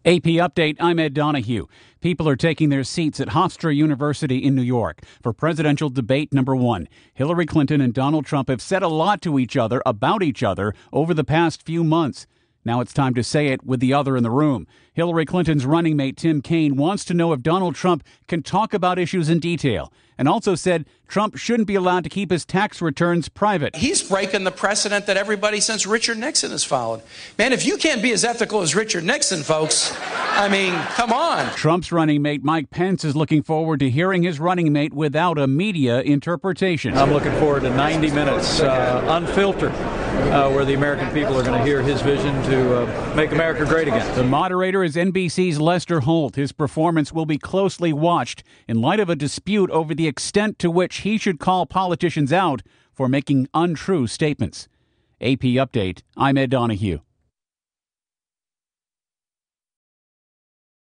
AP Update, I'm Ed Donahue. People are taking their seats at Hofstra University in New York for presidential debate number 1. Hillary Clinton and Donald Trump have said a lot to each other about each other over the past few months. Now it's time to say it with the other in the room. Hillary Clinton's running mate Tim Kaine wants to know if Donald Trump can talk about issues in detail, and also said Trump shouldn't be allowed to keep his tax returns private. He's breaking the precedent that everybody since Richard Nixon has followed. Man, if you can't be as ethical as Richard Nixon, folks, I mean, come on. Trump's running mate Mike Pence is looking forward to hearing his running mate without a media interpretation. I'm looking forward to 90 minutes unfiltered, where the American people are going to hear his vision to make America great again. The moderator is NBC's Lester Holt. His performance will be closely watched in light of a dispute over the extent to which he should call politicians out for making untrue statements. AP Update, I'm Ed Donahue.